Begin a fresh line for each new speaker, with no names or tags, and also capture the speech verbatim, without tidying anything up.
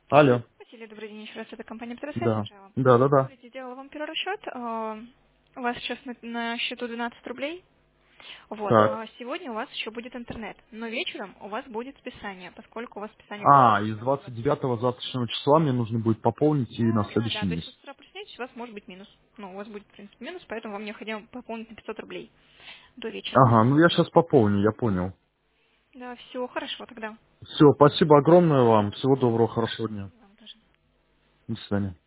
Алло.
Василий, добрый день, еще раз, это компания Петросайт,
Да.
Мажава.
Да, да, да.
Смотрите, сделала вам первый расчет, э, у вас сейчас на, на счету двенадцать рублей, вот,
Так.
а сегодня у вас еще будет интернет, но вечером у вас будет списание, поскольку у вас списание будет
А, из
двадцать
двадцать
девятого.
девятого завтрашнего числа мне нужно будет пополнить и на
Да, да,
следующий
да, то есть
месяц.
вы с утра проснетесь, у вас может быть минус, ну, у вас будет, в принципе, минус, поэтому вам необходимо пополнить на пятьсот рублей до вечера.
Ага, ну я сейчас пополню, я понял.
Да, все, хорошо тогда.
Все, спасибо огромное вам. Всего доброго, хорошего дня.
И вам тоже.
До свидания.